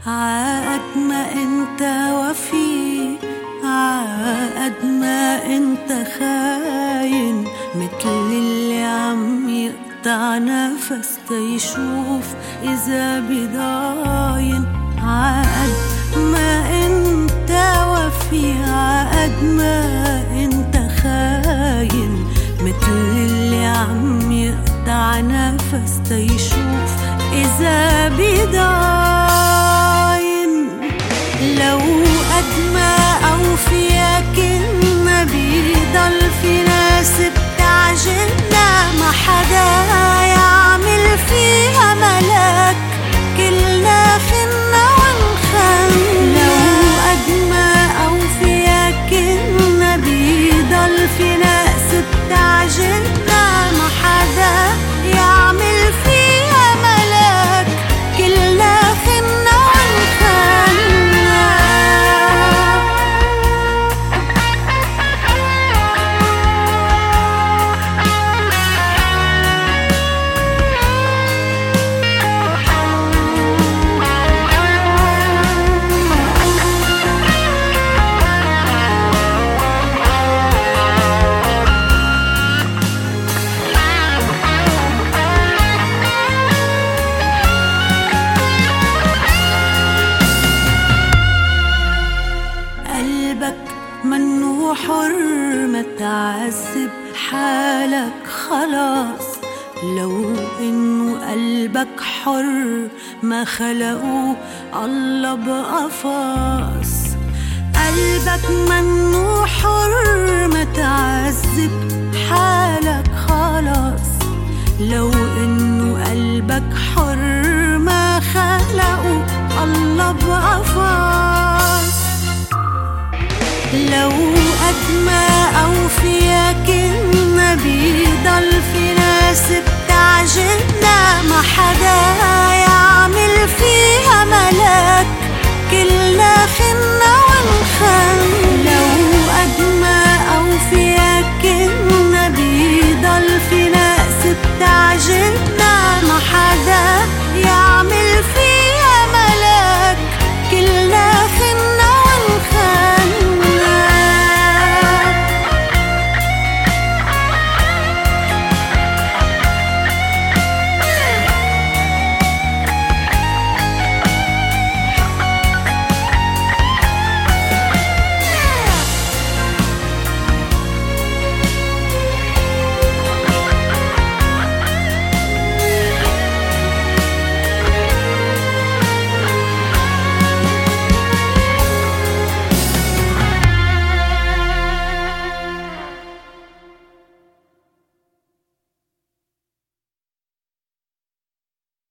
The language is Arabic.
عقد ما انت وفي، عقد ما انت خاين، مثل اللي عم يقطع نفس تيشوف اذا بضاين. عقد ما انت وفي، عقد ما انت خاين، مثل اللي عم يقطع نفس تيشوف اذا بضاين. لو قد ما أوفياك كنا بيضل في ناس بتعجبنا، ما حدا يعمل فيها ملاك، كلنا خنا ونخن. لو قد ما أوفياك كنا بيضل في ناس بتعجبنا، ما حدا يعمل فيها ملاك، كلنا خنا ونخن. منو حر ما تعذب حالك خلاص، لو انه قلبك حر ما خلقوا الله بقفص. قلبك منو حر ما تعذب حالك خلاص، لو انه قلبك حر ما خلقوا الله بقفص. لو قد ما أوفياك كنا بيضل في ناس بتعجبنا، ما حدا يعمل فيها ملاك، كلنا خنا ونخن.